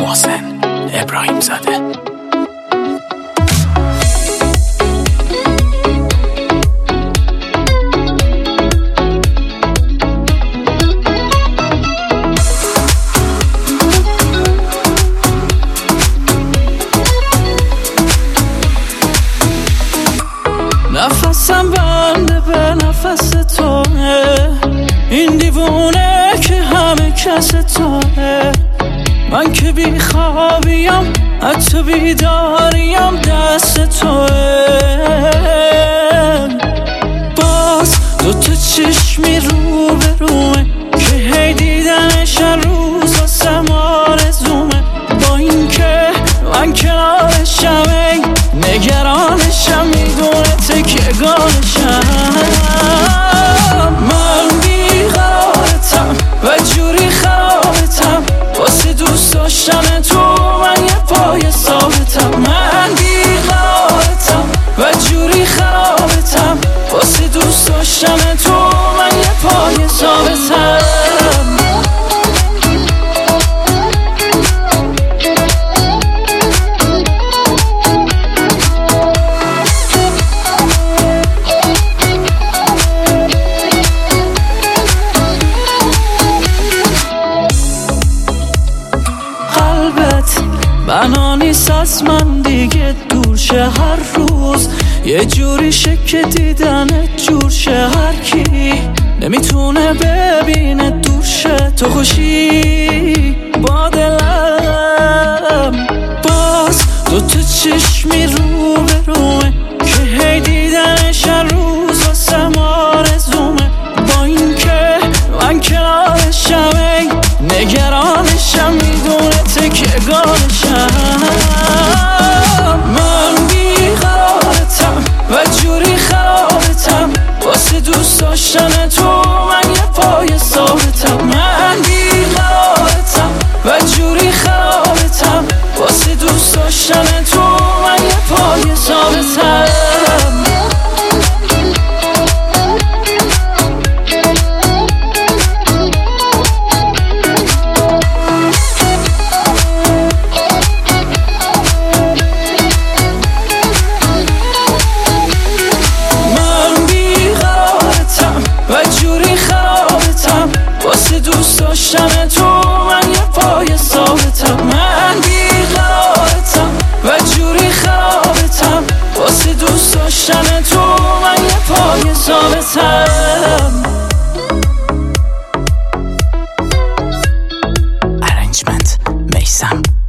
محسن ابراهیم زاده. نفسم بنده به نفس توه، این دیوونه که همه کس توه. من که بی خوابیم حتی بیداریم دست توه. باز دوتا چشمی رو به رومه که هی دیدنش هر روز واسه ما آرزومه. با این که من کنارشم نگرانشم، میدونه تکیه‌گاهشم. من بیقرارتم و جوری خرابتم، واسه دوست داشتن تو من یه پای ثابتم. من بیقرارتم و جوری خرابتم، واسه دوست داشتن تو من یه پای ثابتم. بنا نیست از من دیگه دور شه، هر روز یه جوری که دیدنت جور شه. هر کی نمیتونه ببینه دور شه تو خوشی با دلم. باز دوتا چشمی رو به رومه که هی دیدنش هر روز واسه ما آرزومه. با این که من کنارشم نگرانشم، میدونه تکیه‌گاهشم. من بیقرارتم و جوری خرابتم، واسه دوست داشتن تو من یه پای ثابتم. من بیقرارتم و جوری خرابتم، واسه دوست داشتن تو من یه پای ثابتم. دوست داشتن تو من یه پای ثابتم. من بیقرارتم و جوری خرابتم، واسه دوست داشتن تو من یه پای ثابتم. ارنجمنت میثم.